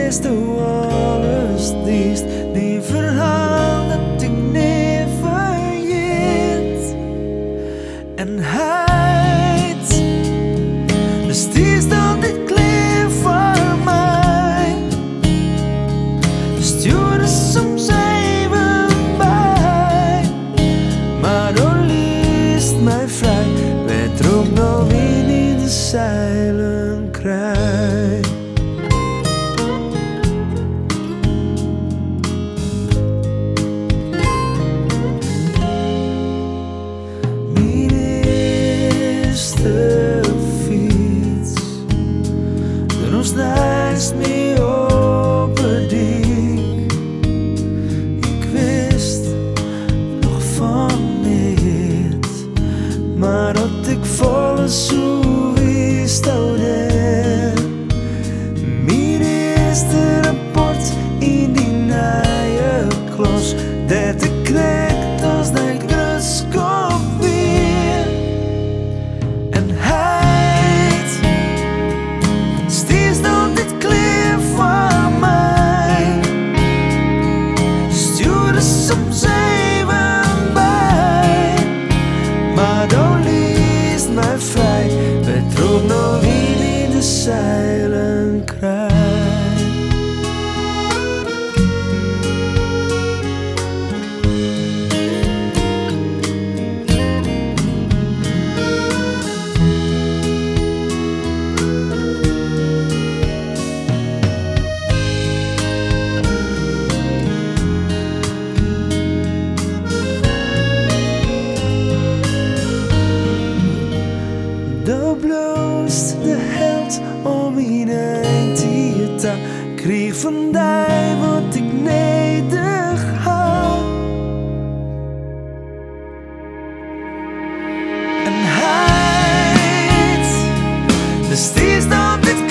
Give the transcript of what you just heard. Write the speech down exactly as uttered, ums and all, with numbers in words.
beste alles diest, die verhaal dat ik niet vergeet. En heid, dus die is dan dit klein voor mij. Stuur er soms even bij, maar dan liest mij vrij. Weet er ook nog wie niet de zeilen krijgt. De fiets, de nos naast me op het dik. Ik wist nog van niet, maar dat ik volle zo wist ouder. Mijn eerste rapport in die nieuwe klas, dat ik kreeg als dat ik rust kon weer. En heid, stiers dan dit klein van mij. Stuur er soms even bij, maar dan liest mij vrij. Weet er ook nog wie niet de zeilen krijgt. De bloost de held om in een theater. Kreeg vandaag wat ik nederig had. En heid, de stiers dan dit